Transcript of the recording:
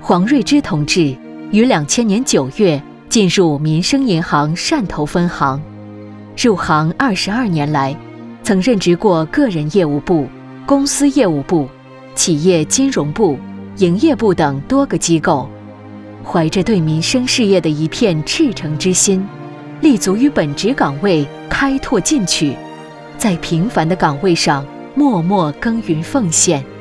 黄瑞之同志于2000年9月进入民生银行汕头分行，入行22年来，曾任职过个人业务部、公司业务部、企业金融部、营业部等多个机构，怀着对民生事业的一片赤诚之心，立足于本职岗位开拓进取，在平凡的岗位上默默耕耘奉献。